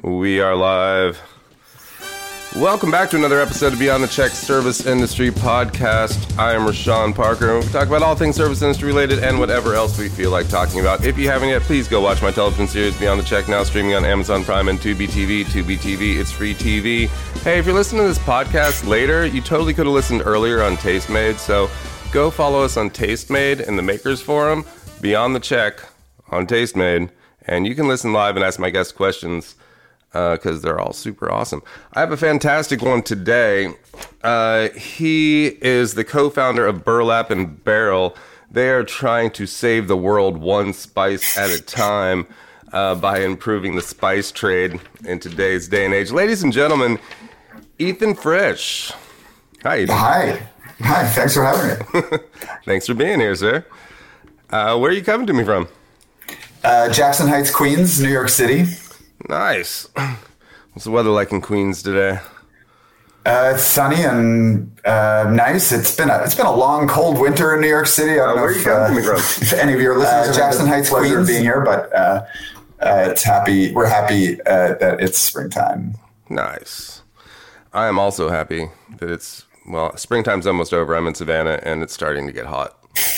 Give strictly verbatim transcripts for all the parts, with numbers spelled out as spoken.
We are live. Welcome back to another episode of Beyond the Check Service Industry Podcast. I am Rashawn Parker. We talk about all things service industry related and whatever else we feel like talking about. If you haven't yet, please go watch my television series Beyond the Check, now streaming on Amazon Prime and Tubi T V. Tubi T V, it's free T V. Hey, if you're listening to this podcast later, you totally could have listened earlier on Tastemade, so go follow us on Tastemade in the Makers Forum, Beyond the Check on Tastemade, and you can listen live and ask my guests questions. Because uh, they're all super awesome. I have a fantastic one today. Uh, he is the co-founder of Burlap and Barrel. They are trying to save the world one spice at a time uh, by improving the spice trade in today's day and age. Ladies and gentlemen, Ethan Frisch. Hi, Ethan. Hi. Hi, thanks for having me. Thanks for being here, sir. Uh, where are you coming to me from? Uh, Jackson Heights, Queens, New York City. Nice. What's the weather like in Queens today? Uh, it's sunny and uh, nice. It's been a it's been a long, cold winter in New York City. I don't uh, know where if, are you coming uh, from? if any of your listeners uh, Jackson Heights, Queens, being here, but uh, uh, it's happy. We're happy uh, that it's springtime. Nice. I am also happy that it's well. Springtime's almost over. I'm in Savannah, and it's starting to get hot.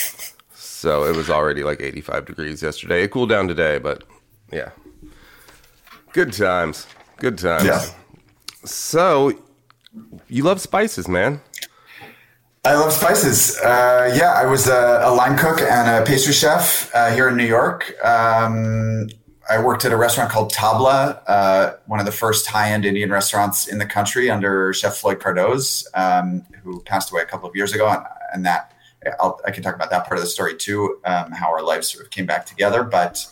So it was already like eighty-five degrees yesterday. It cooled down today, but yeah. Good times. Good times. Yeah. So, you love spices, man. I love spices. Uh, yeah, I was a, a line cook and a pastry chef uh, here in New York. Um, I worked at a restaurant called Tabla, uh, one of the first high-end Indian restaurants in the country under Chef Floyd Cardoz, um, who passed away a couple of years ago. And, and that I'll, I can talk about that part of the story too, um, how our lives sort of came back together. But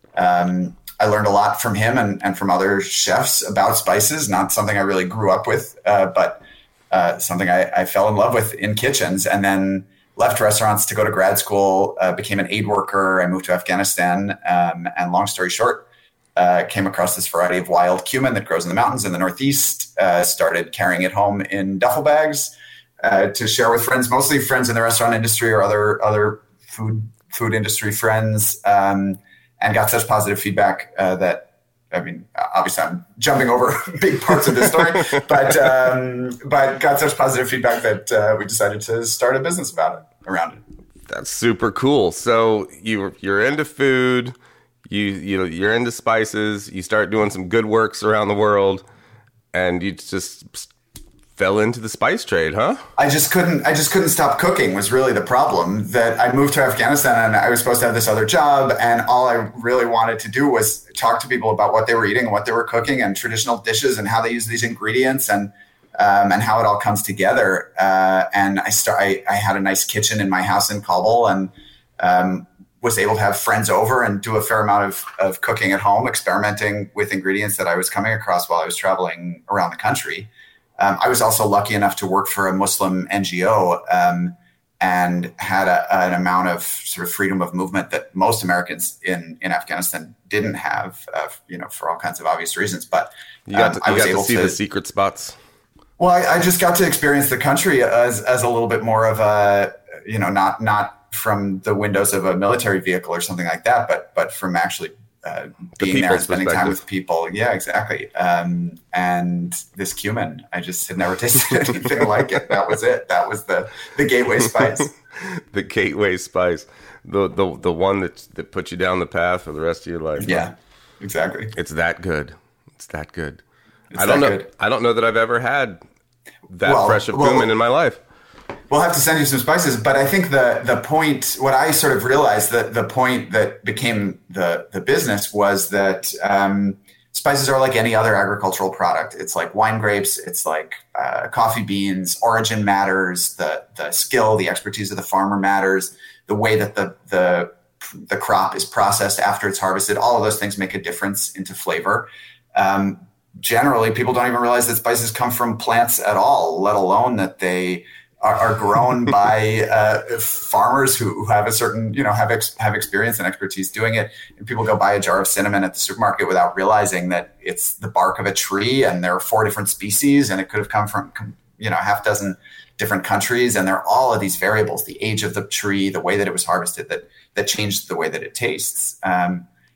um, I learned a lot from him and, and from other chefs about spices, not something I really grew up with, uh, but uh, something I, I fell in love with in kitchens, and then left restaurants to go to grad school, uh, became an aid worker. I moved to Afghanistan, um, and long story short, uh, came across this variety of wild cumin that grows in the mountains in the Northeast, uh, started carrying it home in duffel bags uh, to share with friends, mostly friends in the restaurant industry or other other food food industry friends, um, and got such positive feedback uh, that, I mean, obviously I'm jumping over big parts of this story, but um, but got such positive feedback that uh, we decided to start a business about it, around it. That's super cool. So you you're into food, you you know, you're into spices, you start doing some good works around the world, and you just fell into the spice trade, huh? I just couldn't. I just couldn't stop cooking. Was really the problem. That I moved to Afghanistan and I was supposed to have this other job, and all I really wanted to do was talk to people about what they were eating and what they were cooking, and traditional dishes and how they use these ingredients, and um, and how it all comes together. Uh, and I start. I, I had a nice kitchen in my house in Kabul, and um, was able to have friends over and do a fair amount of of cooking at home, experimenting with ingredients that I was coming across while I was traveling around the country. Um, I was also lucky enough to work for a Muslim N G O um, and had a, an amount of sort of freedom of movement that most Americans in, in Afghanistan didn't have, uh, you know, for all kinds of obvious reasons. But um, you got to, you I was got able to see to the secret spots. Well, I, I just got to experience the country as as a little bit more of a, you know, not not from the windows of a military vehicle or something like that, but but from actually. Uh, being there and spending time with people. Yeah, exactly. Um, and this cumin, I just had never tasted anything like it. That was it. That was the, the gateway spice. The gateway spice. The, the the one that, that puts you down the path for the rest of your life. Yeah, exactly. It's that good. It's that good. It's I don't that know. good. I don't know that I've ever had that well, fresh of well, cumin in my life. We'll have to send you some spices, but I think the the point, what I sort of realized, that the point that became the the business was that um, spices are like any other agricultural product. It's like wine grapes, it's like uh, coffee beans. Origin matters. The the skill, the expertise of the farmer matters. The way that the the the crop is processed after it's harvested, all of those things make a difference into flavor. Um, generally, people don't even realize that spices come from plants at all, let alone that they are, are grown by uh, farmers who, who have a certain, you know, have ex, have experience and expertise doing it. And people go buy a jar of cinnamon at the supermarket without realizing that it's the bark of a tree, and there are four different species, and it could have come from, you know, a half dozen different countries. And there are all of these variables: the age of the tree, the way that it was harvested, that that changed the way that it tastes. Um,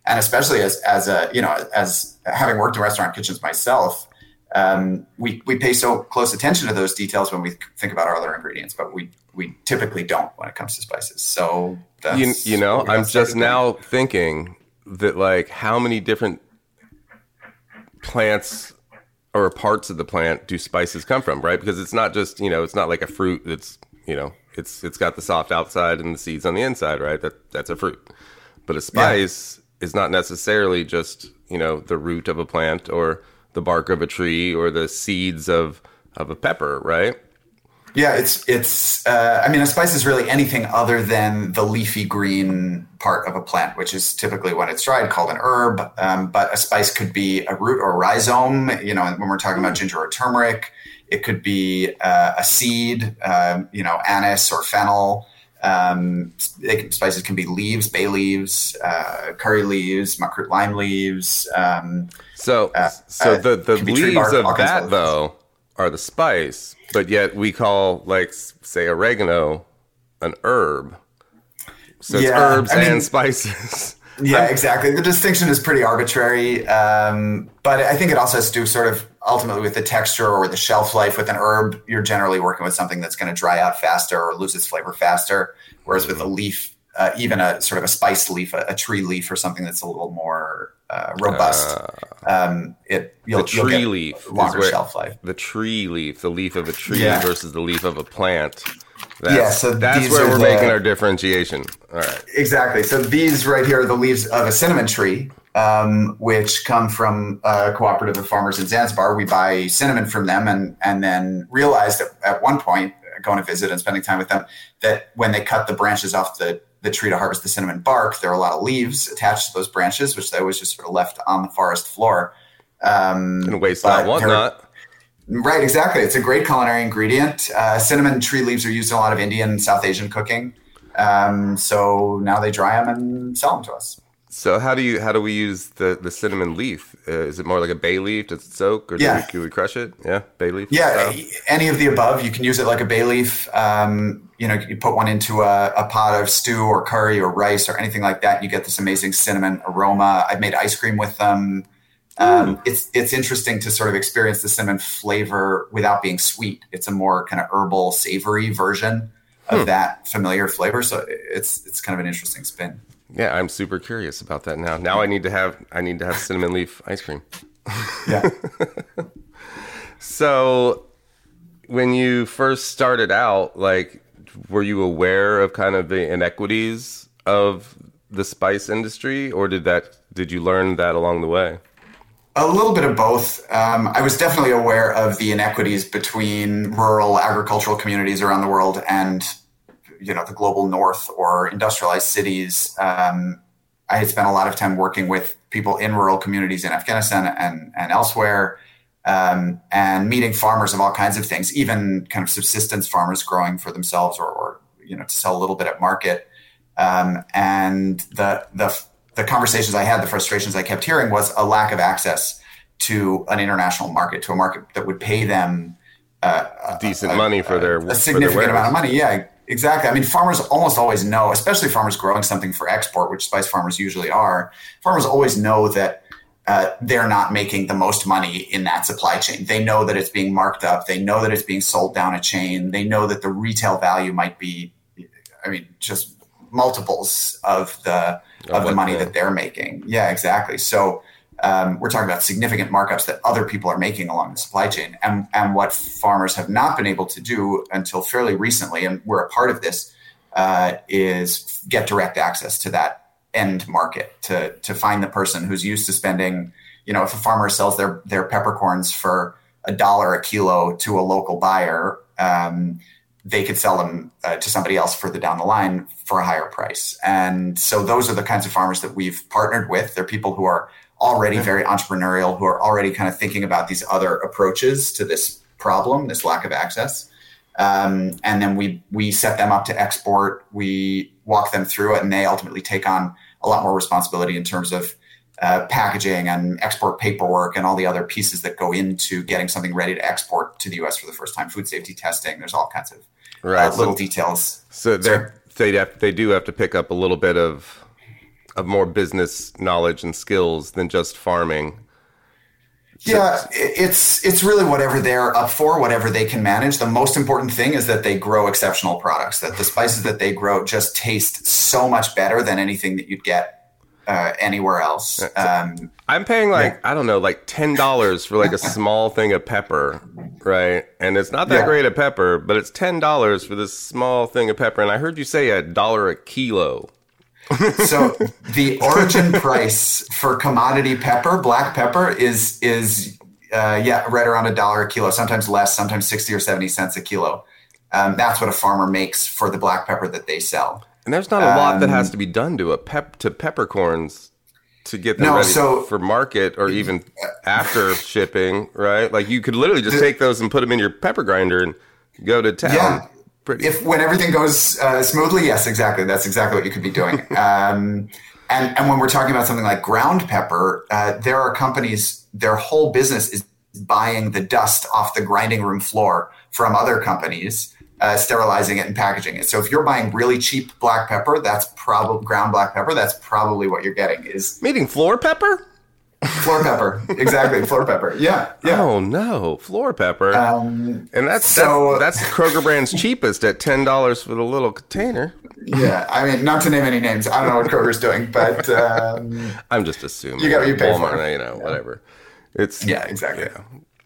and especially as as a you know as having worked in restaurant kitchens myself, um, we we pay so close attention to those details when we think about our other ingredients, but we we typically don't when it comes to spices. So that's you, you know, I'm just now doing. thinking that like how many different plants or parts of the plant do spices come from, right? Because it's not just, you know, it's not like a fruit that's, you know, it's it's got the soft outside and the seeds on the inside, right? That that's a fruit. But a spice yeah. is not necessarily just, you know, the root of a plant or the bark of a tree or the seeds of of a pepper, right? Yeah, it's it's. Uh, I mean, a spice is really anything other than the leafy green part of a plant, which is typically when it's dried called an herb. Um, but a spice could be a root or a rhizome. You know, when we're talking about ginger or turmeric, it could be uh, a seed. Um, you know, anise or fennel. Um, they can, spices can be leaves, bay leaves, uh, curry leaves, muckroot lime leaves. Um, so, uh, so uh, the the leaves bark, of that though are the spice. But yet we call, like, say, oregano an herb. So it's yeah, herbs I mean, and spices. Yeah, exactly. The distinction is pretty arbitrary. Um, but I think it also has to do sort of ultimately with the texture or the shelf life. With an herb, you're generally working with something that's going to dry out faster or lose its flavor faster. Whereas with a leaf, uh, even a sort of a spice leaf, a, a tree leaf or something that's a little more uh, robust, uh, um, it you'll, the tree you'll leaf longer is where, shelf life. The tree leaf, the leaf of a tree yeah. versus the leaf of a plant. That's, yeah, so that's where we're the, making our differentiation. All right, exactly. So these right here are the leaves of a cinnamon tree, um, which come from a cooperative of farmers in Zanzibar. We buy cinnamon from them, and and then realized that at one point, going to visit and spending time with them, that when they cut the branches off the the tree to harvest the cinnamon bark, there are a lot of leaves attached to those branches, which they always just sort of left on the forest floor. Um, and waste not, want not. Right, exactly. It's a great culinary ingredient. Uh, cinnamon tree leaves are used in a lot of Indian and South Asian cooking. Um, so now they dry them and sell them to us. So how do you how do we use the, the cinnamon leaf? Uh, is it more like a bay leaf? Does it soak, or do, yeah. we, do we crush it? Yeah, bay leaf. Yeah, style? Any of the above. You can use it like a bay leaf. Um, you know, you put one into a, a pot of stew or curry or rice or anything like that. You get this amazing cinnamon aroma. I've made ice cream with them. Um, it's it's interesting to sort of experience the cinnamon flavor without being sweet. It's a more kind of herbal, savory version of hmm. that familiar flavor. So it's it's kind of an interesting spin. Yeah, I'm super curious about that now. Now I need to have I need to have cinnamon leaf ice cream. Yeah. So when you first started out, like, were you aware of kind of the inequities of the spice industry, or did that did you learn that along the way? A little bit of both. Um, I was definitely aware of the inequities between rural agricultural communities around the world and, you know, the global north or industrialized cities. Um, I had spent a lot of time working with people in rural communities in Afghanistan and, and elsewhere, um, and meeting farmers of all kinds of things, even kind of subsistence farmers growing for themselves or, or you know, to sell a little bit at market. Um, and the the the conversations I had, the frustrations I kept hearing was a lack of access to an international market, to a market that would pay them uh, decent a, money for their a significant for their amount of money. Yeah, exactly. I mean, farmers almost always know, especially farmers growing something for export, which spice farmers usually are. Farmers always know that uh, they're not making the most money in that supply chain. They know that it's being marked up. They know that it's being sold down a chain. They know that the retail value might be, I mean, just multiples of the of the money that they're making. Yeah, exactly. So um, we're talking about significant markups that other people are making along the supply chain. And, and what farmers have not been able to do until fairly recently, and we're a part of this, uh, is get direct access to that end market, to to find the person who's used to spending, you know, if a farmer sells their, their peppercorns for a dollar a kilo to a local buyer, um, they could sell them uh, to somebody else further down the line for a higher price. And so those are the kinds of farmers that we've partnered with. They're people who are already very entrepreneurial, who are already kind of thinking about these other approaches to this problem, this lack of access. Um, and then we we set them up to export. We walk them through it, and they ultimately take on a lot more responsibility in terms of uh, packaging and export paperwork and all the other pieces that go into getting something ready to export to the U S for the first time. Food safety testing. There's all kinds of right. uh, little so, details. So they they have, they do have to pick up a little bit of of more business knowledge and skills than just farming. So, yeah, it's it's really whatever they're up for, whatever they can manage. The most important thing is that they grow exceptional products, that the spices that they grow just taste so much better than anything that you'd get uh, anywhere else. Um, I'm paying like, yeah. I don't know, like ten dollars for like a small thing of pepper, right? And it's not that Yeah. great of pepper, but it's ten dollars for this small thing of pepper. And I heard you say a dollar a kilo. So the origin price for commodity pepper, black pepper, is is uh, yeah right around a dollar a kilo. Sometimes less, sometimes sixty or seventy cents a kilo. Um, that's what a farmer makes for the black pepper that they sell. And there's not a lot that Um, has to be done to a pep to peppercorns to get them No, ready so- for market or even after shipping, right? Like you could literally just The- take those and put them in your pepper grinder and go to town. Yeah. Pretty. If when everything goes uh, smoothly, yes, exactly. That's exactly what you could be doing. Um, and and when we're talking about something like ground pepper, uh, there are companies. Their whole business is buying the dust off the grinding room floor from other companies, uh, sterilizing it and packaging it. So if you're buying really cheap black pepper, that's probably ground black pepper. That's probably what you're getting is Meaning floor pepper? floor pepper. Exactly, floor pepper. Yeah, yeah. Oh no, floor pepper. Um, and that's so- that's, that's Kroger brand's cheapest at ten dollars for the little container. yeah, I mean, not to name any names. I don't know what Kroger's doing, but um, I'm just assuming. You got what you pay Walmart, for. you know, whatever. It's yeah, exactly. yeah.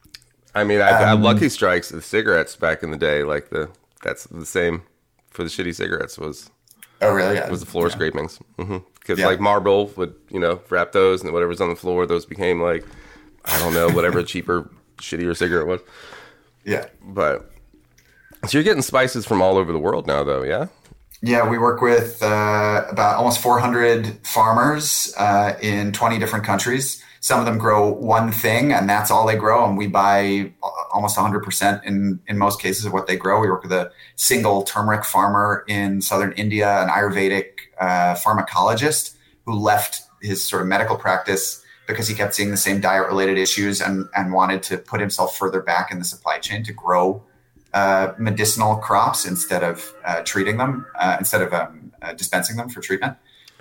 I mean, I, I Um, Lucky Strikes, the cigarettes back in the day, like the that's the same for the shitty cigarettes was Oh, really? Yeah. was the floor yeah. scrapings. Because Yeah. like Marlboro would, you know, wrap those and whatever's on the floor, those became like, I don't know, whatever cheaper, shittier cigarette was. Yeah. But so you're getting spices from all over the world now, though, yeah? Yeah, we work with uh, about almost four hundred farmers uh, in twenty different countries. Some of them grow one thing, and that's all they grow. And we buy almost one hundred percent in, in most cases of what they grow. We work with a single turmeric farmer in southern India, an Ayurvedic uh, pharmacologist who left his sort of medical practice because he kept seeing the same diet-related issues and, and wanted to put himself further back in the supply chain to grow uh, medicinal crops instead of uh, treating them, uh, instead of um, uh, dispensing them for treatment.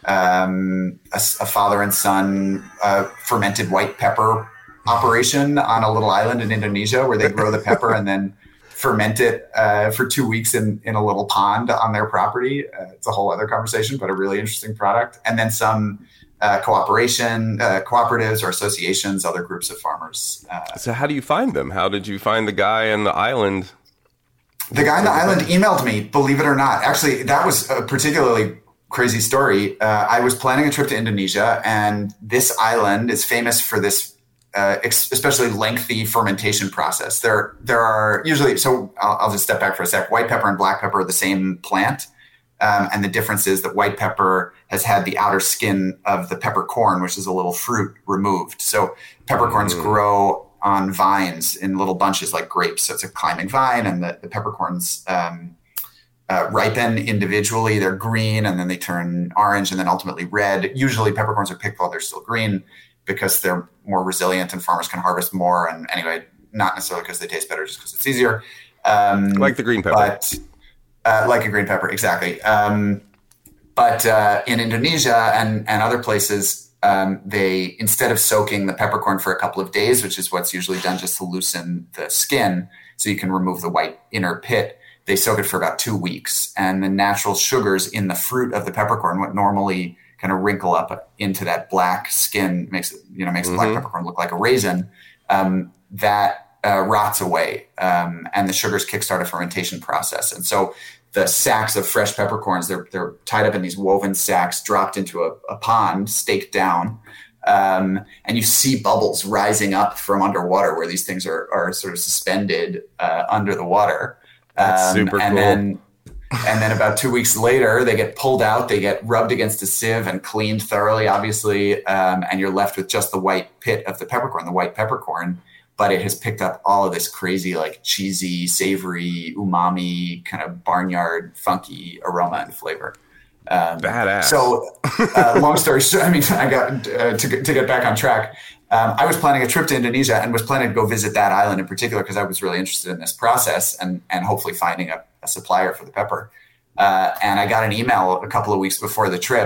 Um, a, a father and son uh, fermented white pepper operation on a little island in Indonesia where they grow the pepper and then ferment it uh, for two weeks in, in a little pond on their property. Uh, it's a whole other conversation, but a really interesting product. And then some uh, cooperation, uh, cooperatives or associations, other groups of farmers. Uh, So how do you find them? How did you find the guy on the island? the guy on the island emailed me, believe it or not. Actually, that was a particularly crazy story. Uh, I was planning a trip to Indonesia, and this island is famous for this uh, ex- especially lengthy fermentation process. There, there are usually, so I'll, I'll just step back for a sec. White pepper and black pepper are the same plant. Um, and the difference is that white pepper has had the outer skin of the peppercorn, which is a little fruit, removed. So peppercorns mm. grow on vines in little bunches like grapes. So it's a climbing vine, and the, the peppercorns um, uh, ripen individually. They're green, and then they turn orange, and then ultimately red. Usually peppercorns are picked while they're still green because they're more resilient and farmers can harvest more. And anyway, not necessarily because they taste better, just because it's easier. Um, like the green pepper. But, uh, like a green pepper, exactly. Um, but uh, in Indonesia and, and other places, um, they, instead of soaking the peppercorn for a couple of days, which is what's usually done just to loosen the skin so you can remove the white inner pit, they soak it for about two weeks. And the natural sugars in the fruit of the peppercorn, what normally kind of wrinkle up into that black skin, makes it, you know, makes mm-hmm. the black peppercorn look like a raisin, um, that uh, rots away. Um, and the sugars kickstart a fermentation process. And so the sacks of fresh peppercorns, they're, they're tied up in these woven sacks, dropped into a, a pond, staked down. Um, and you see bubbles rising up from underwater where these things are, are sort of suspended uh, under the water. That's um, super and cool. Then, and then about two weeks later, they get pulled out, they get rubbed against a sieve and cleaned thoroughly, obviously. Um, and you're left with just the white pit of the peppercorn, the white peppercorn. But it has picked up all of this crazy, like cheesy, savory, umami, kind of barnyard, funky aroma and flavor. Um, Badass. So, uh, long story short, I mean, I got uh, to, to get back on track. Um, I was planning a trip to Indonesia and was planning to go visit that island in particular because I was really interested in this process and and hopefully finding a, a supplier for the pepper. Uh, and I got an email a couple of weeks before the trip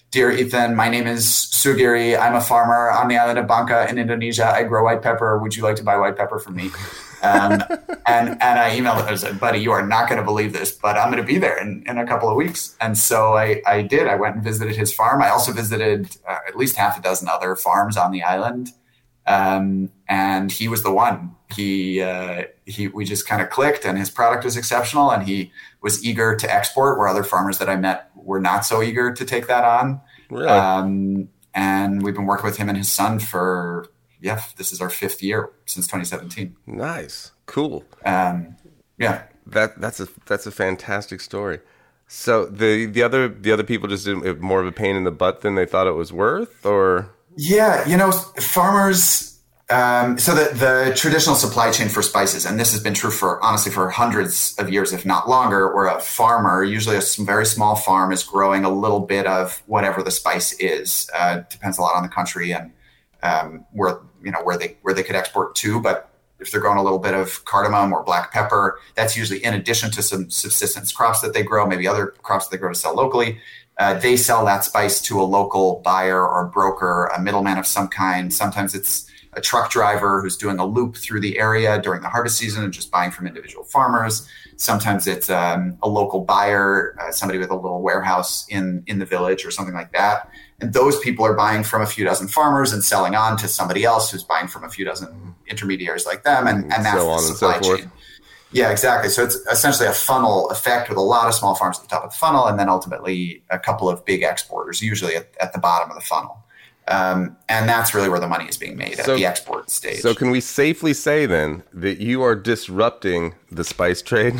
"Dear Ethan, my name is Sugiri. I'm a farmer on the island of Bangka in Indonesia. I grow white pepper. Would you like to buy white pepper from me?" Um, and, and I emailed him. I said, "Buddy, you are not going to believe this, but I'm going to be there in, in a couple of weeks." And so I, I did. I went and visited his farm. I also visited uh, at least half a dozen other farms on the island. Um, and he was the one. He, uh, he, we just kind of clicked, and his product was exceptional, and he was eager to export, where other farmers that I met were not so eager to take that on. Really? Um, and we've been working with him and his son for, yeah, this is our fifth year since twenty seventeen. Nice. Cool. Um, yeah. That that's a that's a fantastic story. So the the other the other people just did it more of a pain in the butt than they thought it was worth, or yeah, you know, farmers. Um, so the the traditional supply chain for spices, and this has been true for honestly for hundreds of years, if not longer, where a farmer, usually a very small farm, is growing a little bit of whatever the spice is. Uh, depends a lot on the country and um, where you know where they where they could export to, but if they're growing a little bit of cardamom or black pepper, that's usually in addition to some subsistence crops that they grow, maybe other crops that they grow to sell locally. Uh, they sell that spice to a local buyer or broker, a middleman of some kind. Sometimes it's a truck driver who's doing a loop through the area during the harvest season and just buying from individual farmers. Sometimes it's um, a local buyer, uh, somebody with a little warehouse in, in the village or something like that. And those people are buying from a few dozen farmers and selling on to somebody else who's buying from a few dozen intermediaries like them. And, and that's so on the and supply so chain. forth. Yeah, exactly. So it's essentially a funnel effect with a lot of small farms at the top of the funnel, and then ultimately a couple of big exporters, usually at, at the bottom of the funnel. Um, and that's really where the money is being made, So- at the export stage. So can we safely say then that you are disrupting the spice trade?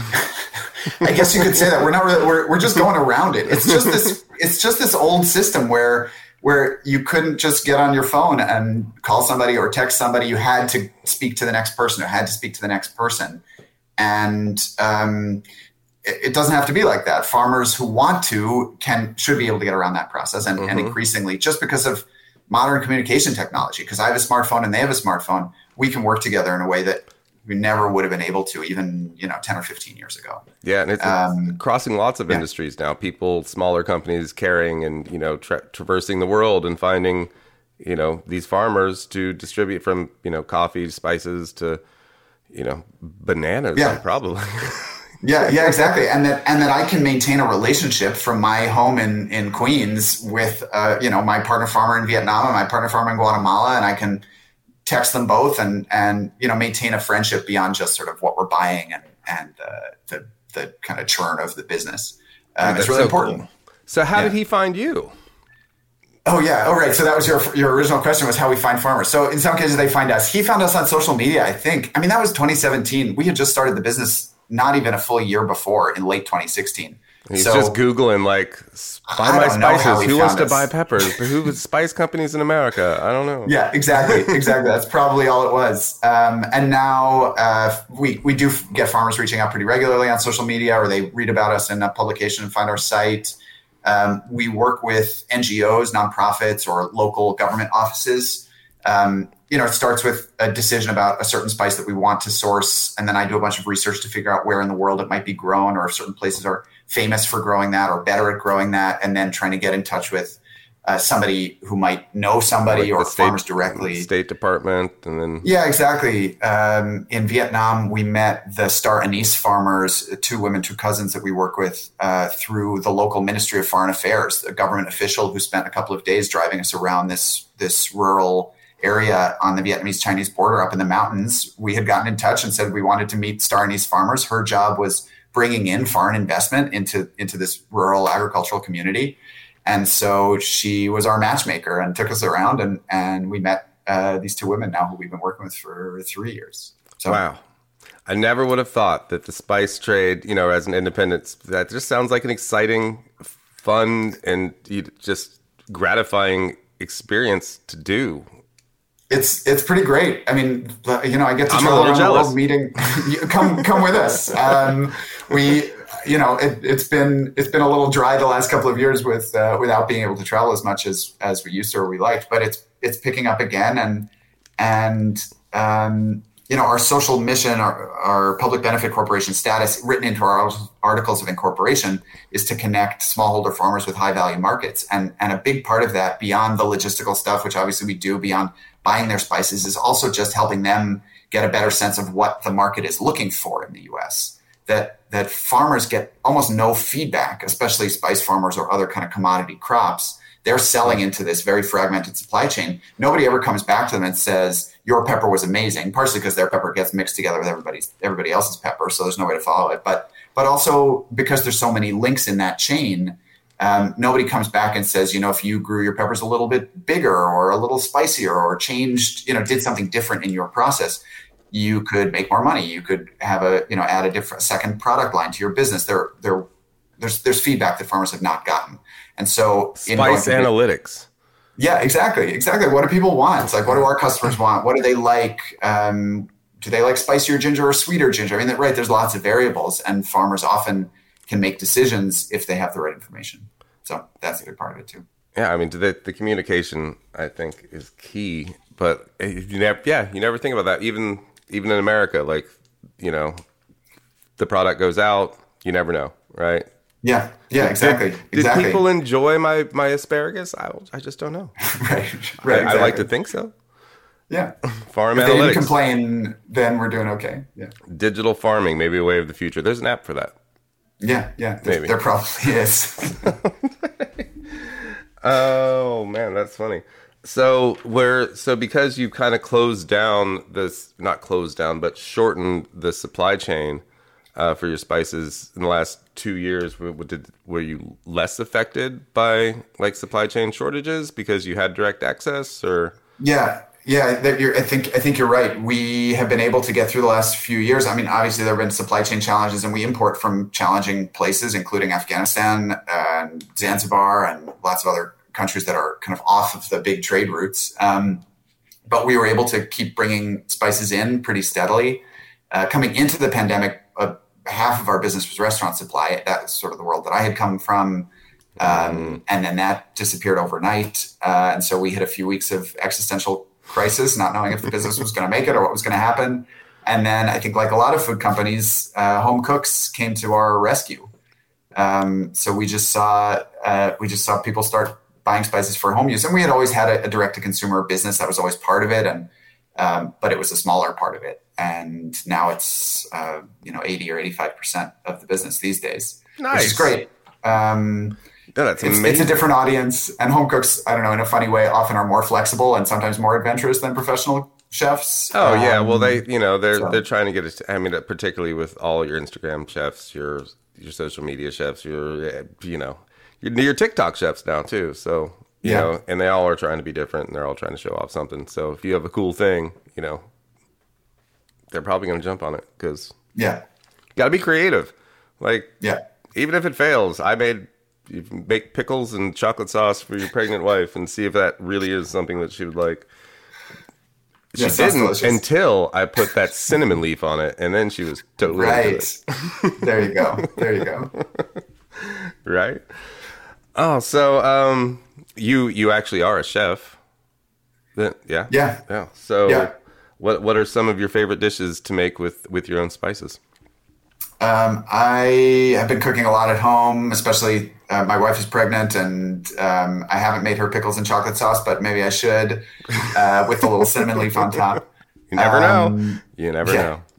I guess you could say that. We're not really, we're, we're just going around it. It's just this, it's just this old system where, where you couldn't just get on your phone and call somebody or text somebody. You had to speak to the next person or had to speak to the next person. And, um, it, it doesn't have to be like that. Farmers who want to can, should be able to get around that process. And, Mm-hmm. and increasingly, just because of modern communication technology, because I have a smartphone and they have a smartphone, we can work together in a way that we never would have been able to even, you know, ten or fifteen years ago. Yeah, and it's, Um, it's crossing lots of yeah. industries now. People, smaller companies carrying and, you know, tra- traversing the world and finding, you know, these farmers to distribute from, you know, coffee, spices to, you know, bananas, Yeah. probably. Yeah, yeah, exactly. And that and that I can maintain a relationship from my home in, in Queens with, uh, you know, my partner farmer in Vietnam and my partner farmer in Guatemala, and I can text them both and, and you know, maintain a friendship beyond just sort of what we're buying and, and uh, the, the kind of churn of the business. Um, That's it's really so important. cool. So how Yeah. did he find you? Oh, yeah. Oh, right. So that was your your original question, was how we find farmers. So in some cases, they find us. He found us on social media, I think. I mean, that was twenty seventeen. We had just started the business not even a full year before, in late twenty sixteen. He's so, just Googling, like, buy I my don't know how spices. he Who wants found to us. buy peppers? Who spice companies in America? I don't know. Yeah, exactly. Exactly. That's probably all it was. Um, and now uh, we, we do get farmers reaching out pretty regularly on social media, or they read about us in a publication and find our site. Um, we work with N G Os, nonprofits, or local government offices. Um, you know, it starts with a decision about a certain spice that we want to source. And then I do a bunch of research to figure out where in the world it might be grown, or if certain places are famous for growing that or better at growing that. And then trying to get in touch with uh, somebody who might know somebody, Like or the state- farmers directly. State Department, and then Yeah, exactly. Um, in Vietnam, we met the Star Anise farmers, two women, two cousins that we work with uh, through the local Ministry of Foreign Affairs, a government official who spent a couple of days driving us around this this rural area on the Vietnamese-Chinese border up in the mountains. We had gotten in touch and said we wanted to meet Star Anise farmers. Her job was bringing in foreign investment into, into this rural agricultural community. And so she was our matchmaker and took us around, and, and we met uh, these two women now who we've been working with for three years. So, wow. I never would have thought that the spice trade, you know, as an independent, that just sounds like an exciting, fun, and just gratifying experience to do. It's it's pretty great. I mean, you know, I get to I'm a travel little around jealous. the world meeting. You come come with us. Um, we, you know, it, it's been it's been a little dry the last couple of years with uh, without being able to travel as much as as we used to or we liked. But it's it's picking up again, and and um, you know, our social mission, our, our public benefit corporation status written into our articles of incorporation is to connect smallholder farmers with high value markets. And, and a big part of that, beyond the logistical stuff, which obviously we do beyond buying their spices, is also just helping them get a better sense of what the market is looking for in the U S. That, that farmers get almost no feedback, especially spice farmers or other kind of commodity crops. They're selling into this very fragmented supply chain. Nobody ever comes back to them and says, your pepper was amazing, partially because their pepper gets mixed together with everybody's everybody else's pepper, so there's no way to follow it. But but also because there's so many links in that chain, um, nobody comes back and says, you know, if you grew your peppers a little bit bigger or a little spicier or changed, you know, did something different in your process, you could make more money. You could have a, you know, add a different second product line to your business. There, there, there's there's feedback that farmers have not gotten. And so spice analytics. Yeah, exactly. Exactly. What do people want? It's like, what do our customers want? What do they like? Um, do they like spicier ginger or sweeter ginger? I mean, right, there's lots of variables, and farmers often can make decisions if they have the right information. So that's a good part of it too. Yeah, I mean, the, the communication, I think, is key. But you never, yeah, you never think about that. Even even in America, like, you know, the product goes out, you never know, right? Yeah, yeah, exactly. Did, exactly. did people enjoy my, my asparagus? I, I just don't know. right, right. I, exactly. I like to think so. Yeah. Farm if analytics. They didn't complain, then we're doing okay. Yeah. Digital farming, maybe a way of the future. There's an app for that. Yeah, yeah. There, maybe. there probably is. Oh man, that's funny. So we're so because you kind of closed down this, not closed down, but shortened the supply chain uh, for your spices in the last two years. Were, did, were you less affected by like supply chain shortages because you had direct access, or? Yeah, yeah. That you're, I think I think you're right. We have been able to get through the last few years. I mean, obviously there have been supply chain challenges, and we import from challenging places, including Afghanistan and Zanzibar and lots of other countries that are kind of off of the big trade routes. Um, but we were able to keep bringing spices in pretty steadily. Uh, coming into the pandemic, uh, half of our business was restaurant supply. That's sort of the world that I had come from. Um, mm. And then that disappeared overnight. Uh, and so we hit a few weeks of existential crisis, not knowing if the business was going to make it or what was going to happen. And then I think, like a lot of food companies, uh, home cooks came to our rescue. Um, so we just saw uh, we just saw people start buying spices for home use. And we had always had a, a direct-to-consumer business. That was always part of it. And um, but it was a smaller part of it. And now it's, uh, you know, eighty or eighty-five percent of the business these days, nice. Which is great. Um, yeah, that's it's, amazing. It's a different audience. And home cooks, I don't know, in a funny way, often are more flexible and sometimes more adventurous than professional chefs. Oh, um, yeah. Well, they, you know, they're so. they're trying to get it. I mean, particularly with all your Instagram chefs, your your social media chefs, your, you know, your, your TikTok chefs now, too. So, you yeah. know, and they all are trying to be different, and they're all trying to show off something. So if you have a cool thing, you know, they're probably going to jump on it because yeah, got to be creative. Like, yeah, even if it fails, I made you make pickles and chocolate sauce for your pregnant wife and see if that really is something that she would like. She yeah, didn't delicious. Until I put that cinnamon leaf on it, and then she was totally right. into it. There you go. There you go. Right. Oh, so um, you you actually are a chef. Then, yeah. Yeah. Yeah. So. Yeah. What what are some of your favorite dishes to make with, with your own spices? Um, I have been cooking a lot at home, especially uh, my wife is pregnant, and um, I haven't made her pickles and chocolate sauce, but maybe I should uh, with the little cinnamon leaf on top. You never um, know. You never yeah. know.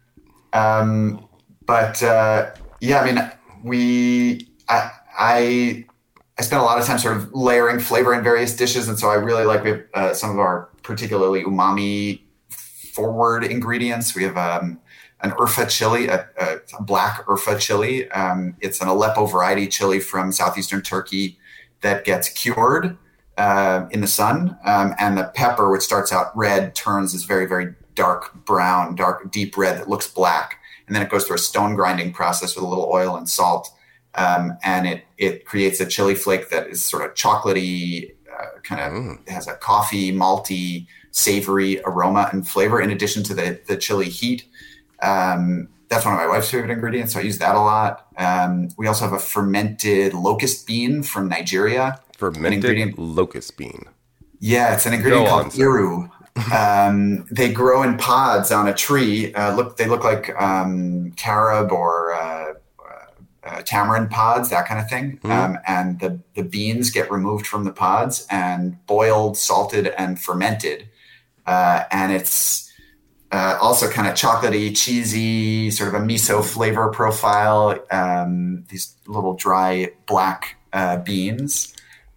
Um, but uh, yeah, I mean, we I, I I spent a lot of time sort of layering flavor in various dishes, and so I really like we have uh, some of our particularly umami forward ingredients. We have um, an Urfa chili, a, a black Urfa chili. Um, it's an Aleppo variety chili from southeastern Turkey that gets cured uh, in the sun. Um, and the pepper, which starts out red, turns this very, very dark brown, dark, deep red that looks black. And then it goes through a stone grinding process with a little oil and salt. Um, and it it creates a chili flake that is sort of chocolatey, uh, kind of mm. has a coffee, malty, savory aroma and flavor in addition to the, the chili heat. Um, that's one of my wife's favorite ingredients, so I use that a lot. Um, we also have a fermented locust bean from Nigeria. Fermented locust bean. Yeah, it's an ingredient Go called on, iru. Um, they grow in pods on a tree. Uh, look, they look like um, carob or uh, uh, tamarind pods, that kind of thing. Mm. Um, and the, the beans get removed from the pods and boiled, salted, and fermented. Uh, and it's uh, also kind of chocolatey, cheesy, sort of a miso flavor profile. Um, these little dry black uh, beans.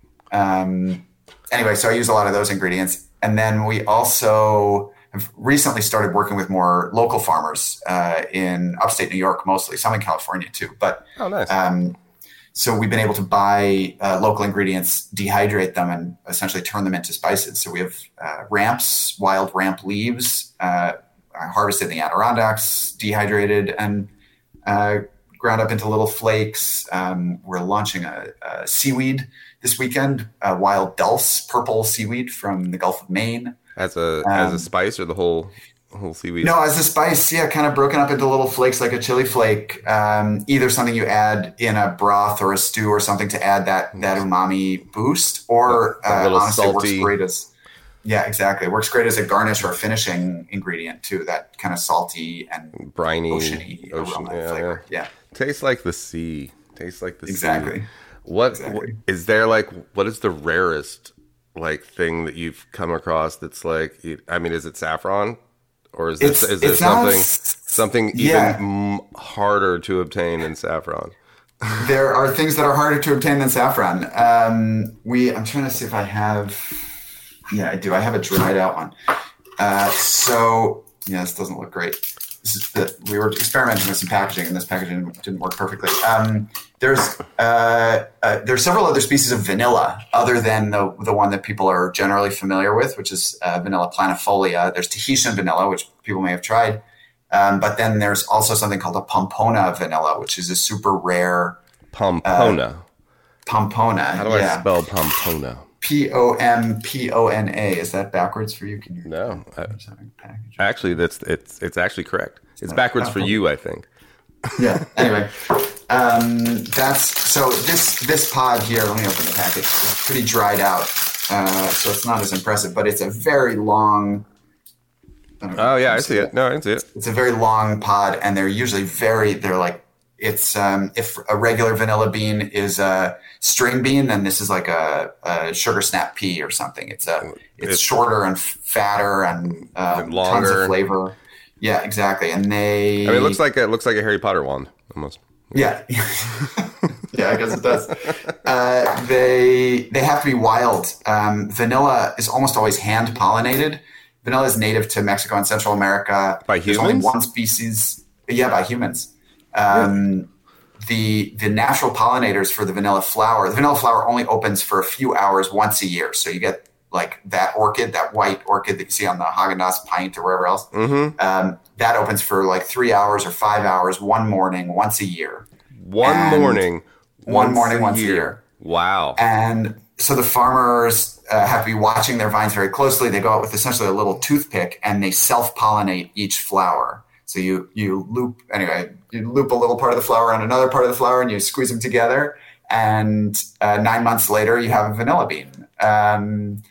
Um, anyway, so I use a lot of those ingredients. And then we also have recently started working with more local farmers uh, in upstate New York, mostly, some in California too. But oh, nice. Um, so we've been able to buy uh, local ingredients, dehydrate them, and essentially turn them into spices. So we have uh, ramps, wild ramp leaves, uh, harvested in the Adirondacks, dehydrated and uh, ground up into little flakes. Um, we're launching a, a seaweed this weekend, uh, wild dulse, purple seaweed from the Gulf of Maine. As a um, as a spice or the whole whole seaweed? No, as a spice, yeah, kind of broken up into little flakes like a chili flake. Um, either something you add in a broth or a stew or something to add that that umami boost, or a, a uh, honestly salty. works great as yeah, exactly. It works great as a garnish or a finishing ingredient too. That kind of salty and briny, oceany ocean, aroma yeah, flavor. Yeah. yeah, tastes like the sea. Tastes like the exactly. sea. What, exactly. what is there like? What is the rarest like thing that you've come across that's like? I mean, is it saffron, or is this it's, is there it's something not, something even yeah. m- harder to obtain than saffron? There are things that are harder to obtain than saffron. Um, we I'm trying to see if I have. Yeah, I do. I have a dried out one. Uh, so yeah, this doesn't look great. This is the, we were experimenting with some packaging, and this packaging didn't work perfectly. Um, there's uh, uh, there's several other species of vanilla other than the the one that people are generally familiar with, which is uh, vanilla planifolia. There's Tahitian vanilla, which people may have tried, um, but then there's also something called a pompona vanilla, which is a super rare pompona. Uh, pompona. How do yeah. I spell pompona? P O M P O N A. Is that backwards for you? Can you? No. I, actually, that's it's it's actually correct. It's backwards for you, I think. Yeah. Anyway, um, that's so this this pod here. Let me open the package. It's pretty dried out, uh, so it's not as impressive. But it's a very long. Oh yeah, I see it. No, I see it. It's a very long pod, and they're usually very. They're like it's um, if a regular vanilla bean is a string bean, then this is like a, a sugar snap pea or something. It's a it's, it's shorter and fatter and um, tons of flavor. Yeah, exactly. And they. I mean, it looks like a, it looks like a Harry Potter wand almost. Yeah, yeah, I guess it does. Uh, they they have to be wild. Um, vanilla is almost always hand pollinated. Vanilla is native to Mexico and Central America. By humans? There's only one species. Yeah, by humans. Um, really? The the natural pollinators for the vanilla flower. The vanilla flower only opens for a few hours once a year. So you get like that orchid, that white orchid that you see on the Haagen-Dazs pint or wherever else. Mm-hmm. Um, that opens for like three hours or five hours one morning once a year. One and morning. One morning a once year. a year. Wow. And so the farmers uh, have to be watching their vines very closely. They go out with essentially a little toothpick and they self-pollinate each flower. So you you loop anyway, you loop a little part of the flower on another part of the flower and you squeeze them together. And uh, nine months later, you have a vanilla bean. Um,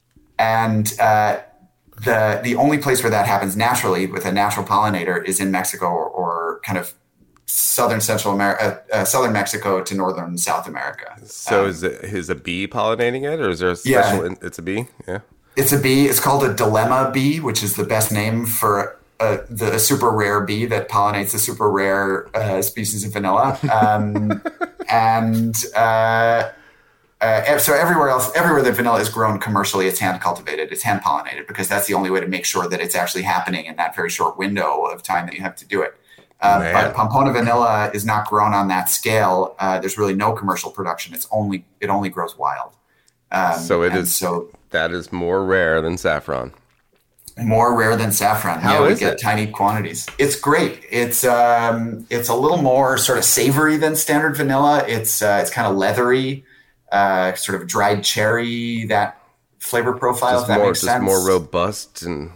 and uh, the the only place where that happens naturally with a natural pollinator is in Mexico or, or kind of southern Central America, uh, uh, southern Mexico to northern South America. So um, is it is a bee pollinating it, or is there a special? Yeah, it's a bee. Yeah, it's a bee. It's called a dilemma bee, which is the best name for a, the a super rare bee that pollinates a super rare uh, species of vanilla. Um, and uh, uh, so everywhere else, everywhere that vanilla is grown commercially, it's hand cultivated, it's hand pollinated, because that's the only way to make sure that it's actually happening in that very short window of time that you have to do it. Uh, but Pompona vanilla is not grown on that scale. Uh, there's really no commercial production. It's only it only grows wild. Um, so it is. So that is more rare than saffron. More rare than saffron. How yeah, is we get it? Tiny quantities. It's great. It's um, it's a little more sort of savory than standard vanilla. It's uh, it's kind of leathery, uh, sort of dried cherry. That flavor profile. Just if that more, makes just sense. more robust and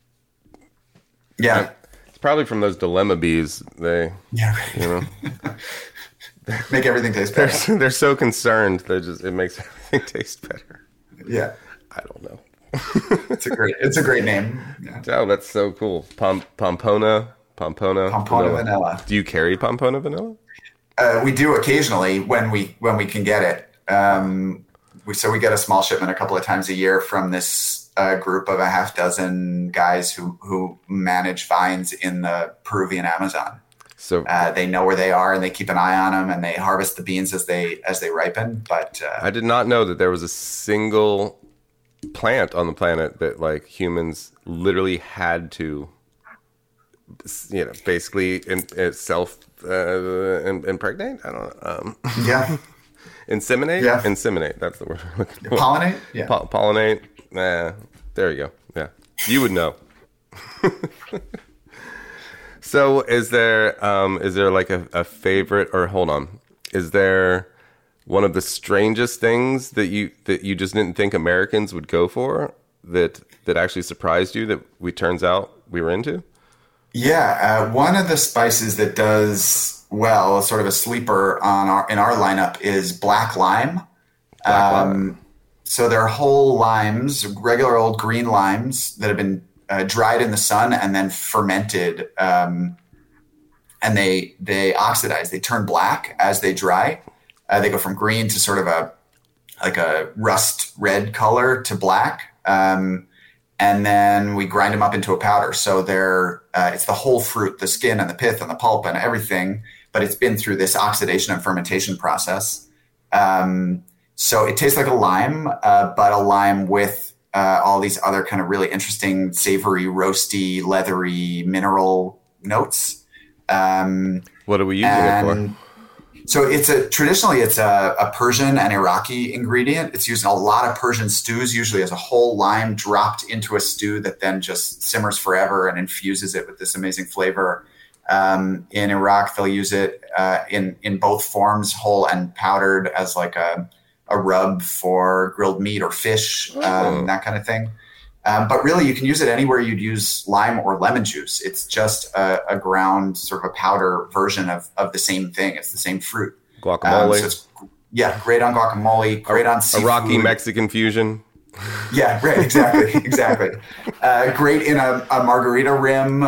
yeah. It's probably from those dilemma bees. They, yeah, you know, make everything taste better. They're, they're so concerned. They just it makes everything taste better. Yeah. I don't know. It's a great, it's a great name. Yeah. Oh, that's so cool. Pom- Pompona, Pompona, Pompona vanilla. vanilla. Do you carry Pompona vanilla? Uh, we do occasionally when we when we can get it. Um, we, so we get a small shipment a couple of times a year from this uh, group of a half dozen guys who who manage vines in the Peruvian Amazon. So uh, they know where they are and they keep an eye on them and they harvest the beans as they as they ripen. But uh, I did not know that there was a single plant on the planet that like humans literally had to, you know, basically in, in self uh, impregnate. I don't know. Um, yeah, inseminate. Yeah, inseminate. That's the word. Pollinate. Yeah, po- pollinate. Nah, there you go. Yeah, you would know. So, is there um, is there like a, a favorite, or hold on, is there one of the strangest things that you that you just didn't think Americans would go for that that actually surprised you that we turns out we were into? Yeah, uh, one of the spices that does well, sort of a sleeper on our in our lineup, is black lime. Black um, lime. So they're whole limes, regular old green limes that have been uh, dried in the sun and then fermented, um, and they they oxidize. They turn black as they dry. Uh, they go from green to sort of a like a rust red color to black. Um, And then we grind them up into a powder. So they're uh, it's the whole fruit, the skin and the pith and the pulp and everything, but it's been through this oxidation and fermentation process. Um, so it tastes like a lime, uh, but a lime with uh, all these other kind of really interesting, savory, roasty, leathery, mineral notes. Um, what are we using it for? So it's a traditionally it's a, a Persian and Iraqi ingredient. It's used in a lot of Persian stews, usually as a whole lime dropped into a stew that then just simmers forever and infuses it with this amazing flavor. Um, in Iraq, they'll use it uh, in in both forms, whole and powdered, as like a a rub for grilled meat or fish, oh. um, that kind of thing. Um, but really, you can use it anywhere you'd use lime or lemon juice. It's just a, a ground, sort of a powder version of, of the same thing. It's the same fruit. Guacamole. Um, so it's, yeah, great on guacamole, great on seafood. Iraqi Mexican fusion. Yeah, right, exactly, exactly. Uh, great in a, a margarita rim.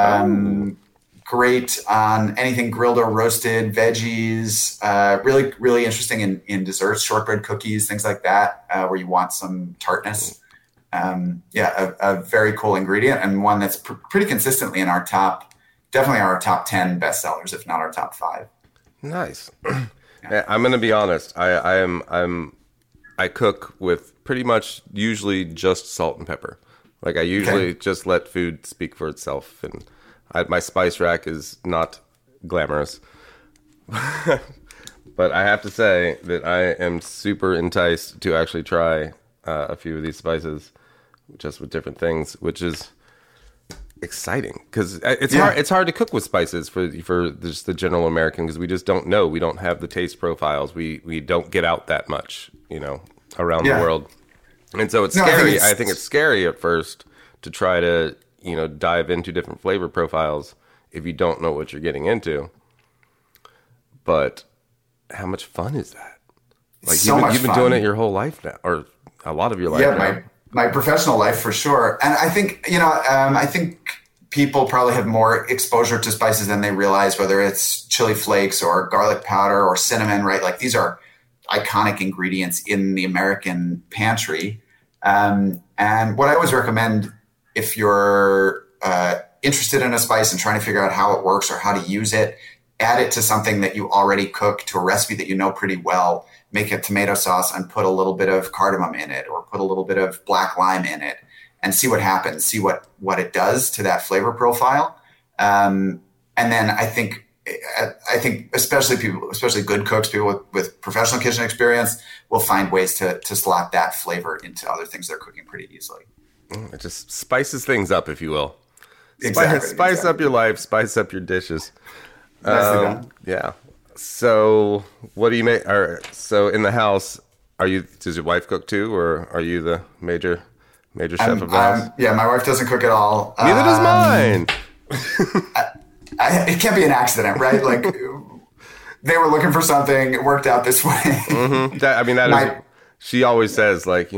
Um, great on anything grilled or roasted, veggies. Uh, really, really interesting in, in desserts, shortbread cookies, things like that, uh, where you want some tartness. Um, yeah, a, a very cool ingredient, and one that's pr- pretty consistently in our top, definitely our top ten bestsellers, if not our top five. Nice. Yeah. I'm gonna be honest. I, I am I'm I cook with pretty much usually just salt and pepper. Like I usually okay. just let food speak for itself, and I, my spice rack is not glamorous. But I have to say that I am super enticed to actually try uh, a few of these spices, just with different things, which is exciting because it's yeah. hard. It's hard to cook with spices for for just the general American because we just don't know. We don't have the taste profiles. We we don't get out that much, you know, around yeah. the world, and so it's no, scary. I think it's, I think it's scary at first to try to you know dive into different flavor profiles if you don't know what you're getting into. But how much fun is that? Like so you've, much you've been fun. doing it your whole life now, or a lot of your life yeah, now. My, my professional life for sure. And I think, you know, um, I think people probably have more exposure to spices than they realize, whether it's chili flakes or garlic powder or cinnamon, right? Like these are iconic ingredients in the American pantry. Um, and what I always recommend if you're uh, interested in a spice and trying to figure out how it works or how to use it, add it to something that you already cook, to a recipe that you know pretty well. Make a tomato sauce and put a little bit of cardamom in it, or put a little bit of black lime in it, and see what happens. See what what it does to that flavor profile. Um, and then I think I think especially people, especially good cooks, people with, with professional kitchen experience, will find ways to to slot that flavor into other things they're cooking pretty easily. It just spices things up, if you will. Exactly. Spice, spice exactly. up your life. Spice up your dishes. Nicely Um, done. yeah. So, what do you make? Or so in the house, are you? Does your wife cook too, or are you the major, major chef I'm, of the house? I'm, yeah, my wife doesn't cook at all. Neither um, does mine. I, I, it can't be an accident, right? Like they were looking for something, it worked out this way. Mm-hmm. That, I mean, that my, is. She always says, like, you know,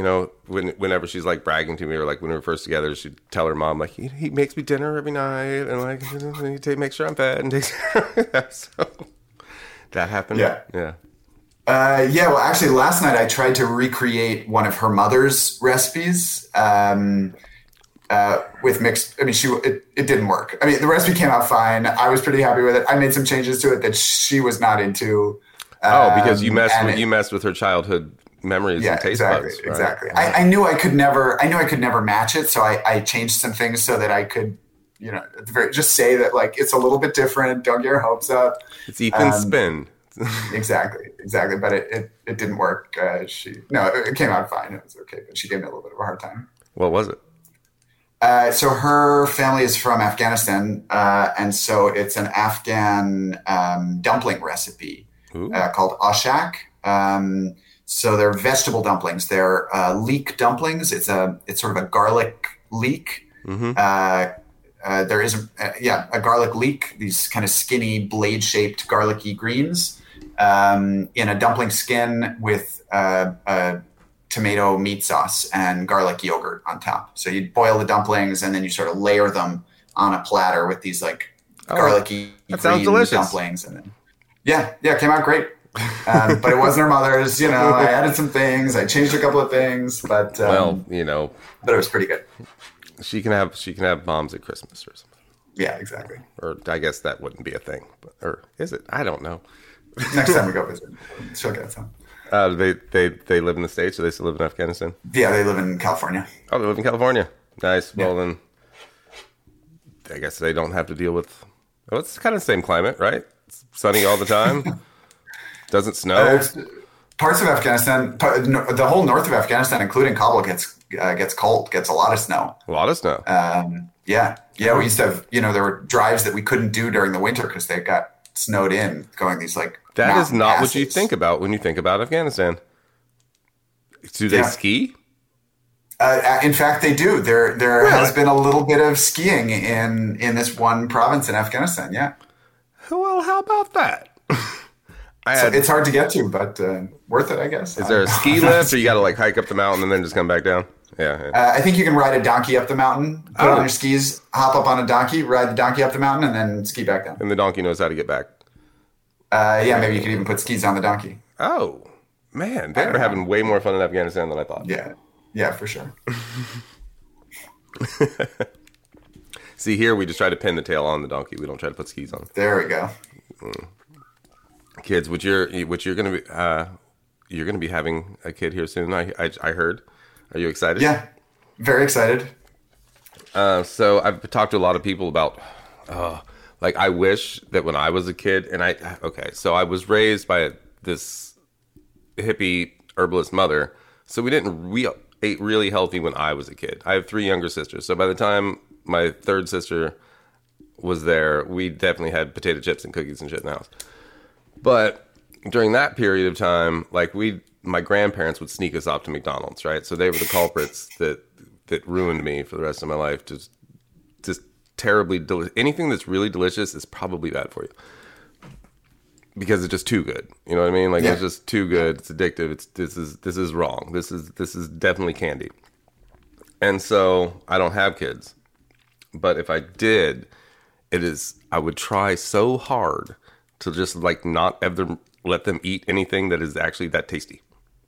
when whenever she's like bragging to me, or like when we were first together, she'd tell her mom like he, he makes me dinner every night, and like he take make sure I'm fed and takes care of that. So that happened. Yeah, yeah. Uh, yeah, well, actually, last night I tried to recreate one of her mother's recipes um, uh, with mixed. I mean, she it, it didn't work. I mean, the recipe came out fine. I was pretty happy with it. I made some changes to it that she was not into. Um, oh, because you messed with, it, you messed with her childhood memories yeah, and taste exactly, buds. Right? Exactly. I, I knew I could never. I knew I could never match it, so I, I changed some things so that I could, you know, at the very, just say that like it's a little bit different. Don't get your hopes up. It's Ethan's um, spin. exactly, exactly. But it, it, it didn't work. Uh, she no, it came out fine. It was okay, but she gave me a little bit of a hard time. What was it? Uh, so her family is from Afghanistan, uh, and so it's an Afghan um, dumpling recipe uh, called ashak. Um, so they're vegetable dumplings. They're uh, leek dumplings. It's a it's sort of a garlic leek. Mm-hmm. Uh, uh, there is a, uh, yeah a garlic leek. These kind of skinny blade shaped garlicky greens. Um, in a dumpling skin with uh, a tomato meat sauce and garlic yogurt on top. So you boil the dumplings and then you sort of layer them on a platter with these like oh, garlicky that green sounds delicious. dumplings. And then, yeah, yeah, it came out great. Um, but it wasn't her mother's. You know, I added some things. I changed a couple of things, but um, well, you know, but it was pretty good. She can have she can have moms at Christmas or something. Yeah, exactly. Or I guess that wouldn't be a thing, but, or is it? I don't know. Next time we go visit, she'll get some. Uh, they they they live in the States, or they still live in Afghanistan? Yeah, they live in California. Oh, they live in California. Nice. Well, yeah. then I guess they don't have to deal with. Well, it's kind of the same climate, right? It's sunny all the time. Doesn't snow. Uh, parts of Afghanistan, the whole north of Afghanistan, including Kabul, gets uh, gets cold. Gets a lot of snow. A lot of snow. Um, yeah, yeah. We used to have, you know, there were drives that we couldn't do during the winter because they got snowed in, going these like. That is not passes. what you think about when you think about Afghanistan. Do they yeah. ski? Uh, in fact, they do. There, there really? has been a little bit of skiing in in this one province in Afghanistan. Yeah. Well, how about that? I so had, it's hard to get to, but uh, worth it, I guess. Is there a ski lift, or you got to like hike up the mountain and then just come back down? Yeah. yeah. Uh, I think you can ride a donkey up the mountain, put oh. on your skis, hop up on a donkey, ride the donkey up the mountain, and then ski back down. And the donkey knows how to get back. Uh, yeah, maybe you could even put skis on the donkey. Oh, man. They were having way more fun in Afghanistan than I thought. Yeah. Yeah, for sure. See, here we just try to pin the tail on the donkey. We don't try to put skis on. There we go. Mm. Kids, which you're, which you're going to be, uh, you're going to be having a kid here soon. I, I, I heard. Are you excited? Yeah, very excited. Uh, so I've talked to a lot of people about, uh, like, I wish that when I was a kid, and I, okay, so I was raised by this hippie herbalist mother, so we didn't, we ate really healthy when I was a kid. I have three younger sisters, so by the time my third sister was there, we definitely had potato chips and cookies and shit in the house. But during that period of time, like, we, my grandparents would sneak us off to McDonald's, right? So they were the culprits that, that ruined me for the rest of my life. Just, just terribly delicious. Anything that's really delicious is probably bad for you because it's just too good. You know what I mean? Like, yeah. It's just too good. It's addictive. It's this is this is wrong. This is this is definitely candy. And so I don't have kids, but if I did, it is I would try so hard to just like not ever let them eat anything that is actually that tasty.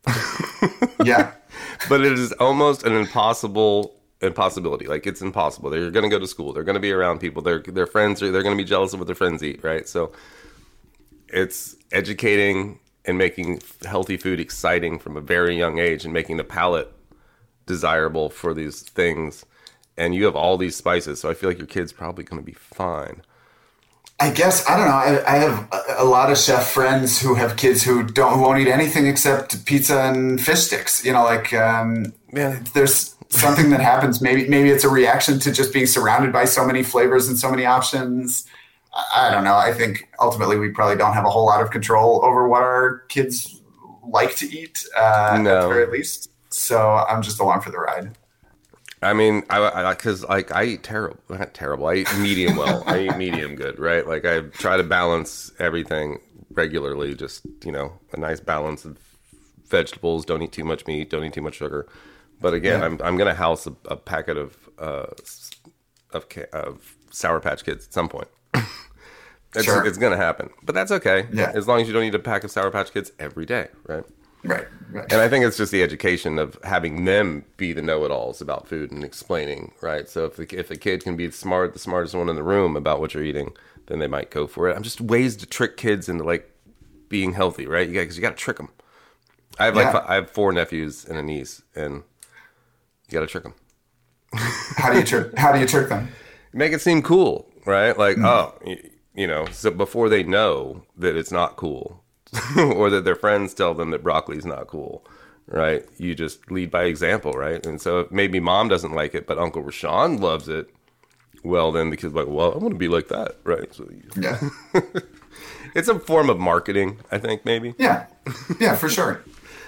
Yeah, but it is almost an impossible. Impossibility. Like, it's impossible. They're going to go to school. They're going to be around people. Their their friends are. They're going to be jealous of what their friends eat. Right. So it's educating and making healthy food exciting from a very young age, and making the palate desirable for these things. And you have all these spices, so I feel like your kid's probably going to be fine. I guess, I don't know. I, I have a, a lot of chef friends who have kids who don't who won't eat anything except pizza and fish sticks. You know, like um, yeah. there's something that happens. Maybe maybe it's a reaction to just being surrounded by so many flavors and so many options. I, I don't know. I think ultimately we probably don't have a whole lot of control over what our kids like to eat, uh, no. at the very least. So I'm just along for the ride. I mean, I because like I eat terrible, not terrible. I eat medium well. I eat medium good, right? Like, I try to balance everything regularly. Just, you know, a nice balance of vegetables. Don't eat too much meat. Don't eat too much sugar. But again, Yeah. I'm I'm gonna house a, a packet of uh, of ca- of Sour Patch Kids at some point. It's, Sure. it's gonna happen, but that's okay. Yeah. As long as you don't eat a pack of Sour Patch Kids every day, right? Right. Right. And I think it's just the education of having them be the know-it-alls about food and explaining, right? So if the, if a kid can be smart, the smartest one in the room about what you're eating, then they might go for it. I'm just ways to trick kids into like being healthy, right? You got because you got to trick them. I have like Yeah. fi- I have four nephews and a niece, and you got to trick them. How do you trick? How do you trick them? Make it seem cool, right? Like, Mm. oh, you, you know, so before they know that it's not cool, or that their friends tell them that broccoli's not cool, right? You just lead by example, right? And so if maybe mom doesn't like it, but Uncle Rashawn loves it. Well, then the kid's like, well, I want to be like that, right? So Yeah. it's a form of marketing, I think, maybe. Yeah. Yeah, for sure.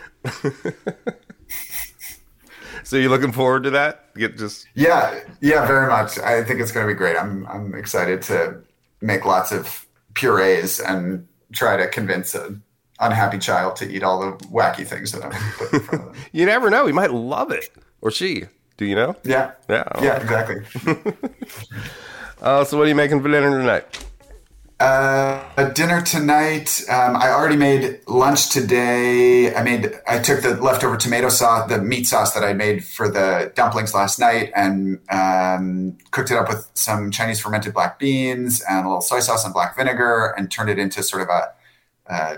So you're looking forward to that? Get just Yeah. Yeah, very much. I think it's going to be great. I'm I'm excited to make lots of purees and try to convince an unhappy child to eat all the wacky things that I'm put in front of them. you never know. He might love it, or she. Do you know? Yeah. Yeah. Yeah, exactly. Uh, so what are you making for dinner tonight? Uh, dinner tonight. Um, I already made lunch today. I made. I took the leftover tomato sauce, the meat sauce that I made for the dumplings last night, and um, cooked it up with some Chinese fermented black beans and a little soy sauce and black vinegar, and turned it into sort of a, uh,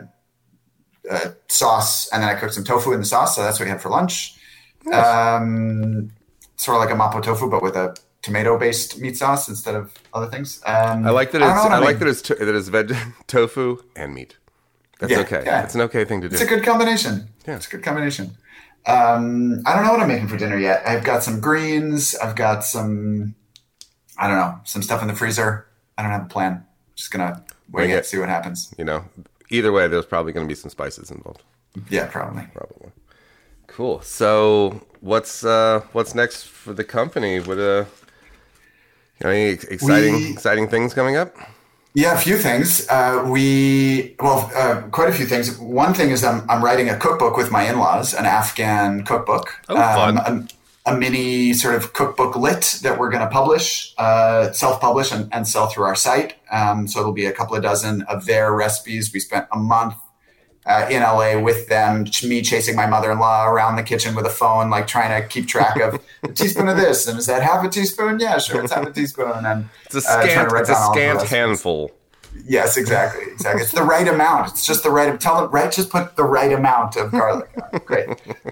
a sauce. And then I cooked some tofu in the sauce, so that's what we had for lunch. Nice. Um, sort of like a mapo tofu, but with a tomato-based meat sauce instead of other things. Um, I like that I it's don't know I, what I like mean. that it's to, that it's veg tofu and meat. That's Yeah, okay. yeah. It's an okay thing to do. It's a good combination. Yeah. It's a good combination. Um, I don't know what I'm making for dinner yet. I've got some greens. I've got some, I don't know, some stuff in the freezer. I don't have a plan. Just gonna wing Wing it, it. see what happens. You know, either way, there's probably going to be some spices involved. Yeah, probably. Probably. Cool. So what's uh what's next for the company? What uh, you know, any ex- exciting We- exciting things coming up? Yeah, a few things. Uh, we, well, uh, quite a few things. One thing is I'm, I'm writing a cookbook with my in-laws, an Afghan cookbook. Oh, fun. Um, a, a mini sort of cookbook lit that we're going to publish, uh, self-publish and, and sell through our site. Um, so it'll be a couple of dozen of their recipes. We spent a month uh, in L A with them, ch- me chasing my mother-in-law around the kitchen with a phone, like trying to keep track of a teaspoon of this. And is that half a teaspoon? Yeah, sure. It's half a teaspoon. And It's a uh, trying to scant write it's a down all the scant recipes. handful. Yes, exactly, exactly. It's the right amount. It's just the right. Tell them right. Just put the right amount of garlic. Great.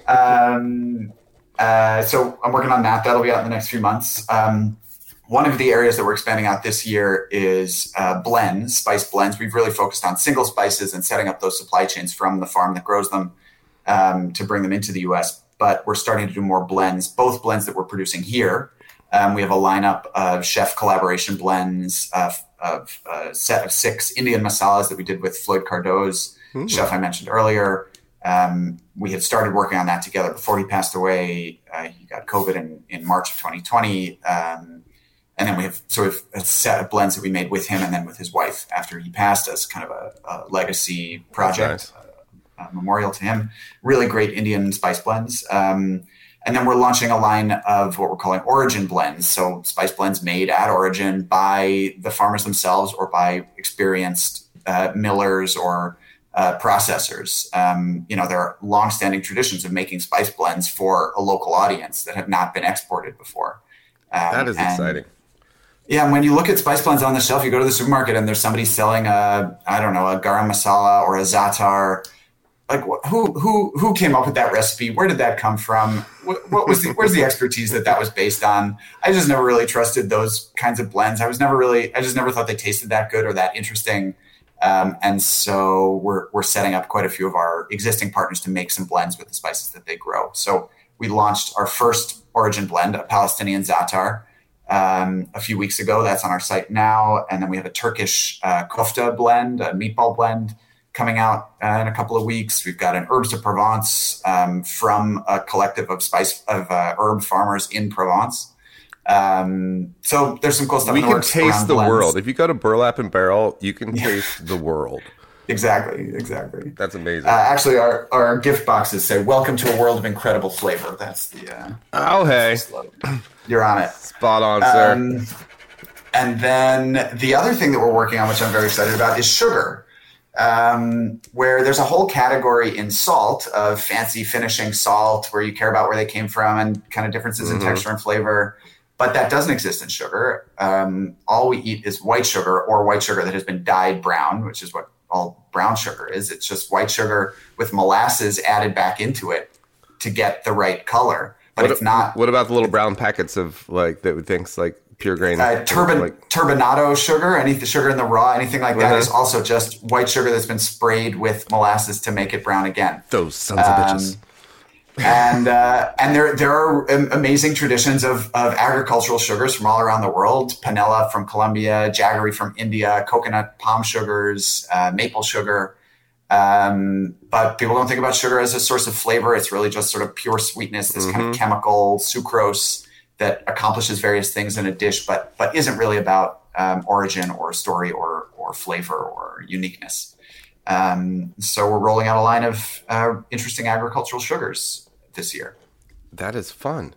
Um, uh, so I'm working on that. That'll be out in the next few months. Um, one of the areas that we're expanding out this year is uh, blends, spice blends. We've really focused on single spices and setting up those supply chains from the farm that grows them um, to bring them into the U S. But we're starting to do more blends, both blends that we're producing here. Um, we have a lineup of chef collaboration blends, uh, of a set of six Indian masalas that we did with Floyd Cardoz, Hmm. chef I mentioned earlier. Um, we had started working on that together before he passed away. Uh, he got COVID in, in March of twenty twenty. Um, and then we have sort of a set of blends that we made with him and then with his wife after he passed as kind of a, a legacy project, Nice. a memorial to him. Really great Indian spice blends. Um, And then we're launching a line of what we're calling origin blends. So spice blends made at origin by the farmers themselves or by experienced uh, millers or uh, processors. Um, you know, there are longstanding traditions of making spice blends for a local audience that have not been exported before. Um, That is and- exciting. Yeah, and when you look at spice blends on the shelf, you go to the supermarket and there's somebody selling a, I don't know, a garam masala or a za'atar. Like wh- who who who came up with that recipe? Where did that come from? What, what was the, where's the expertise that that was based on? I just never really trusted those kinds of blends. I was never really, I just never thought they tasted that good or that interesting. Um, and so we're we're setting up quite a few of our existing partners to make some blends with the spices that they grow. So we launched our first origin blend, a Palestinian za'atar, um, a few weeks ago. That's on our site now. And then we have a Turkish uh, kofta blend, a meatball blend, coming out uh, in a couple of weeks. We've got an herbs de Provence um, from a collective of spice of uh, herb farmers in Provence. Um, so there's some cool stuff. We in the can works taste around the blends. world. If you go to Burlap and Barrel, you can taste the world. Exactly, exactly. That's amazing. Uh, actually, our, our gift boxes say, welcome to a world of incredible flavor. That's the... Uh, oh, hey. You're on it. Spot on, sir. Um, and then the other thing that we're working on, which I'm very excited about, is sugar, um, where there's a whole category in salt of fancy finishing salt, where you care about where they came from and kind of differences mm-hmm. in texture and flavor. But that doesn't exist in sugar. Um, all we eat is white sugar or white sugar that has been dyed brown, which is what all brown sugar is. It's just white sugar with molasses added back into it to get the right color. But what, it's not. What about the little brown packets of like that we think's like pure grain? Uh, turban, like, turbinado sugar, any sugar in the raw, anything like that uh-huh. is also just white sugar that's been sprayed with molasses to make it brown again. Those sons um, of bitches. and uh, and there there are amazing traditions of, of agricultural sugars from all around the world. Panela from Colombia, jaggery from India, coconut palm sugars, uh, maple sugar. Um, but people don't think about sugar as a source of flavor. It's really just sort of pure sweetness, this mm-hmm. kind of chemical sucrose that accomplishes various things in a dish, but but isn't really about um, origin or story or or flavor or uniqueness. Um, so we're rolling out a line of uh, interesting agricultural sugars this year. That is fun.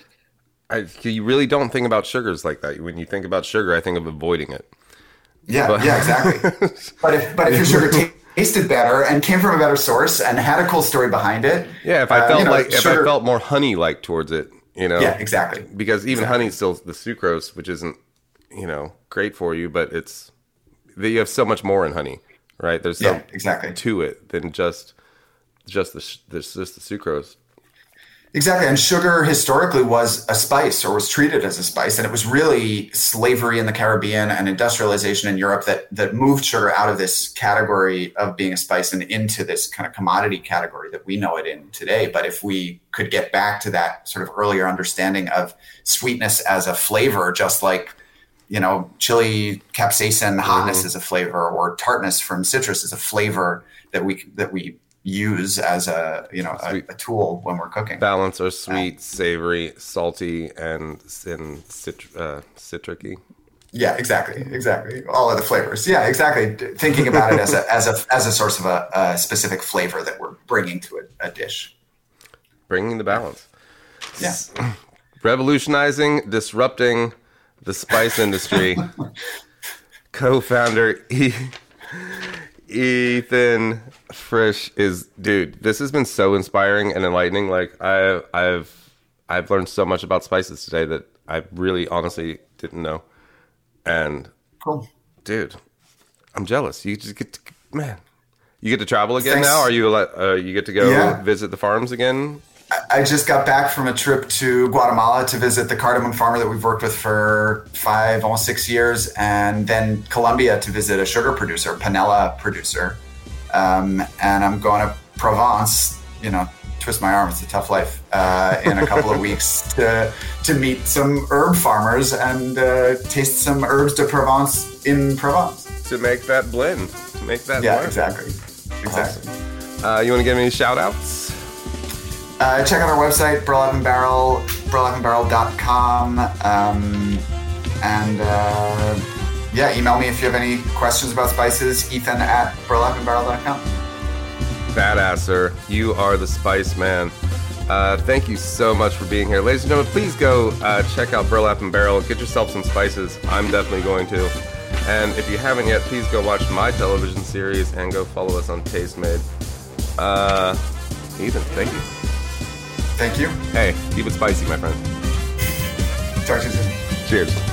I, you really don't think about sugars like that. When you think about sugar, I think of avoiding it. Yeah, but. yeah, exactly. but if but if your sugar t- tasted better and came from a better source and had a cool story behind it, yeah. If I felt uh, you know, like sugar, if I felt more honey-like towards it, you know, yeah, exactly. Because even exactly. honey is still the sucrose, which isn't you know great for you, but it's you have so much more in honey, right? There's so yeah, exactly to it than just just the just the sucrose. Exactly. And sugar historically was a spice or was treated as a spice. And it was really slavery in the Caribbean and industrialization in Europe that, that moved sugar out of this category of being a spice and into this kind of commodity category that we know it in today. But if we could get back to that sort of earlier understanding of sweetness as a flavor, just like, you know, chili capsaicin hotness mm-hmm. is a flavor, or tartness from citrus is a flavor that we, that we, use as a you know a, a tool when we're cooking. Balance are sweet, uh, savory, salty, and and cit- uh, citricy. Yeah, exactly, exactly. All of the flavors. Yeah, exactly. Thinking about it as a as a as a source of a, a specific flavor that we're bringing to a, a dish. Bringing the balance. Yeah. Revolutionizing, disrupting the spice industry. Co-founder E. Ethan Frisch is, dude, this has been so inspiring and enlightening. Like I, I've, I've learned so much about spices today that I really honestly didn't know. And cool, dude, I'm jealous. You just get to, man, you get to travel again Thanks. now? Are you, uh, you get to go yeah. visit the farms again? I just got back from a trip to Guatemala to visit the cardamom farmer that we've worked with for five, almost six years, and then Colombia to visit a sugar producer, Panela producer. Um, and I'm going to Provence, you know, twist my arm, it's a tough life, uh, in a couple of weeks to to meet some herb farmers and uh, taste some herbs de Provence in Provence. To make that blend, to make that yeah, blend. exactly, exactly. Awesome. Uh, you want to give any shout outs? Uh, check out our website, Burlap and Barrel, burlap and barrel dot com. Um, and uh, yeah, email me if you have any questions about spices, Ethan at burlap and barrel dot com. Badass, sir. You are the spice man. Uh, thank you so much for being here. Ladies and gentlemen, please go uh, check out Burlap and Barrel. Get yourself some spices. I'm definitely going to. And if you haven't yet, please go watch my television series and go follow us on Tastemade. Uh, Ethan, thank you. Thank you. Hey, keep it spicy, my friend. Talk to you soon. Cheers.